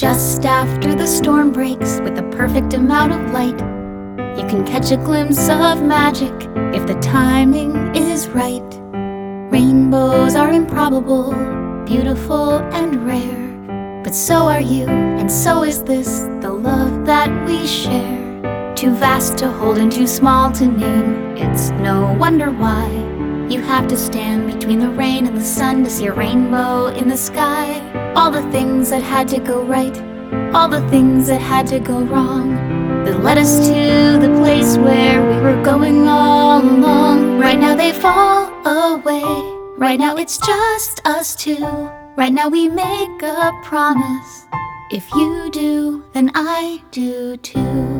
Just after the storm breaks with the perfect amount of light, you can catch a glimpse of magic if the timing is right. Rainbows are improbable, beautiful and rare, but so are you, and so is this, the love that we share. Too vast to hold and too small to name, it's no wonder why you have to stand between the rain and the sun to see a rainbow in the sky. All the things that had to go right, all the things that had to go wrong, that led us to the place where we were going all along. Right now they fall away, right now it's just us two. Right now we make a promise, if you do, then I do too.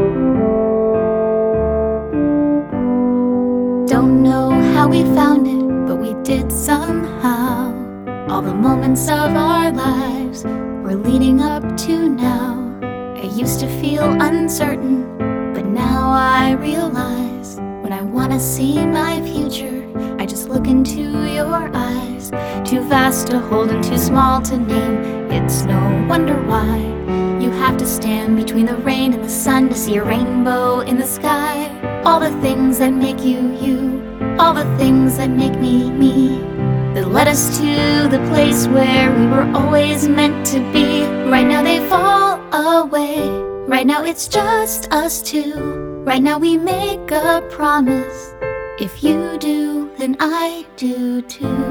Don't know how we found it, but we did somehow. All the moments of our lives we're leading up to now. I used to feel uncertain, but now I realize when I wanna see my future, I just look into your eyes. Too vast to hold and too small to name, it's no wonder why you have to stand between the rain and the sun to see a rainbow in the sky. All the things that make you you, all the things that make me me, that led us to the place where we were always meant to be. Right now they fall away, right now it's just us two. Right now we make a promise, if you do, then I do too.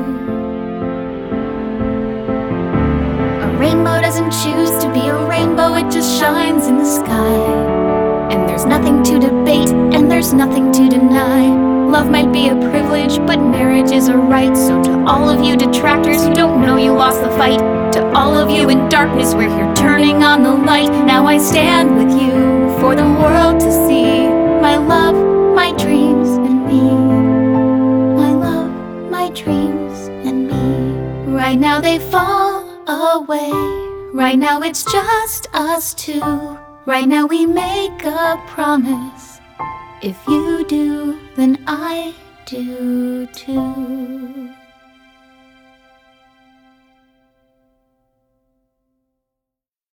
A rainbow doesn't choose to be a rainbow, it just shines in the sky. And there's nothing to debate, and there's nothing to deny. Love might be a privilege, but marriage is a right. So to all of you detractors who don't know you lost the fight, to all of you in darkness, we're here turning on the light. Now I stand with you for the world to see. My love, my dreams, and me. My love, my dreams, and me. Right now they fall away, right now it's just us two. Right now we make a promise, if you do, then I do too.